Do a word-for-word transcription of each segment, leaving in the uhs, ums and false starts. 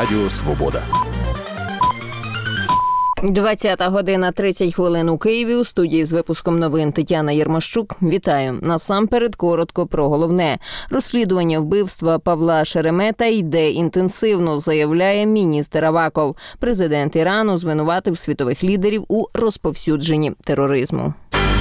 Радіо Свобода. двадцята година тридцять хвилин у Києві. У студії з випуском новин Тетяна Єрмощук. Вітаю. Насамперед коротко про головне. Розслідування вбивства Павла Шеремета йде інтенсивно, заявляє міністр Аваков. Президент Ірану звинуватив світових лідерів у розповсюдженні тероризму.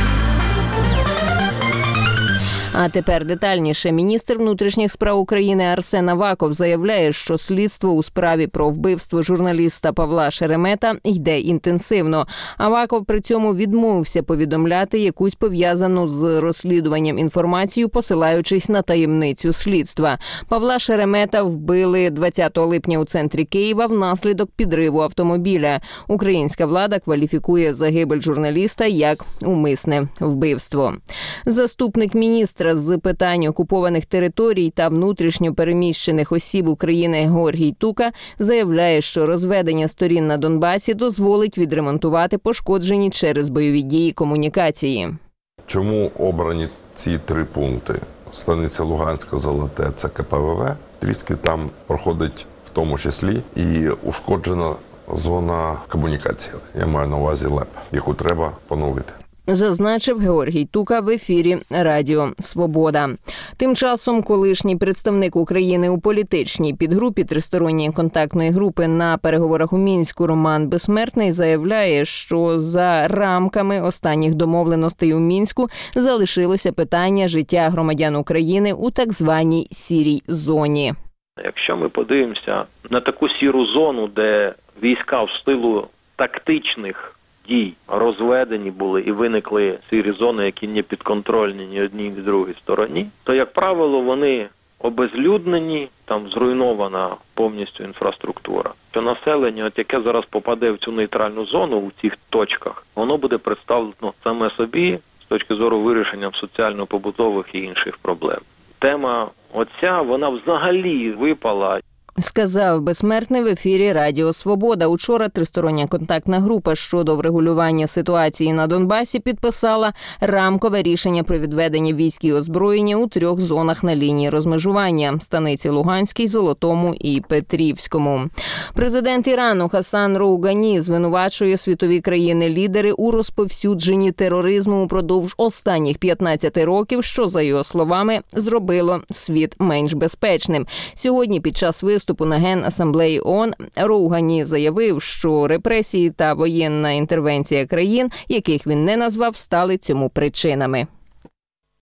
А тепер детальніше. Міністр внутрішніх справ України Арсен Аваков заявляє, що слідство у справі про вбивство журналіста Павла Шеремета йде інтенсивно. Аваков при цьому відмовився повідомляти якусь пов'язану з розслідуванням інформацію, посилаючись на таємницю слідства. Павла Шеремета вбили двадцятого липня у центрі Києва внаслідок підриву автомобіля. Українська влада кваліфікує загибель журналіста як умисне вбивство. Заступник міністра з питань окупованих територій та внутрішньо переміщених осіб України Георгій Тука заявляє, що розведення сторін на Донбасі дозволить відремонтувати пошкоджені через бойові дії комунікації. Чому обрані ці три пункти? Станиця Луганська, Золоте – це ка пе ве ве. Тріски там проходить в тому числі і ушкоджена зона комунікації. Я маю на увазі ЛЕП, яку треба поновити. Зазначив Георгій Тука в ефірі Радіо Свобода. Тим часом колишній представник України у політичній підгрупі Тристоронньої контактної групи на переговорах у Мінську Роман Безсмертний заявляє, що за рамками останніх домовленостей у Мінську залишилося питання життя громадян України у так званій сірій зоні. Якщо ми подивимося на таку сіру зону, де війська в силу тактичних дій розведені були і виникли сірі зони, які не підконтрольні ні одній, ні другій стороні, то, як правило, вони обезлюднені, там зруйнована повністю інфраструктура. То населення, от яке зараз попаде в цю нейтральну зону, у цих точках, воно буде представлено саме собі з точки зору вирішення соціально-побутових і інших проблем. Тема оця, вона взагалі випала. Сказав Безсмертний в ефірі Радіо Свобода. Учора Тристороння контактна група щодо врегулювання ситуації на Донбасі підписала рамкове рішення про відведення військ і озброєння у трьох зонах на лінії розмежування – Станиці Луганській, Золотому і Петрівському. Президент Ірану Хасан Роугані звинувачує світові країни-лідери у розповсюдженні тероризму упродовж останніх п'ятнадцяти років, що, за його словами, зробило світ менш безпечним. Сьогодні під час виступу Виступу на Генасамблеї ООН Роугані заявив, що репресії та воєнна інтервенція країн, яких він не назвав, стали цьому причинами.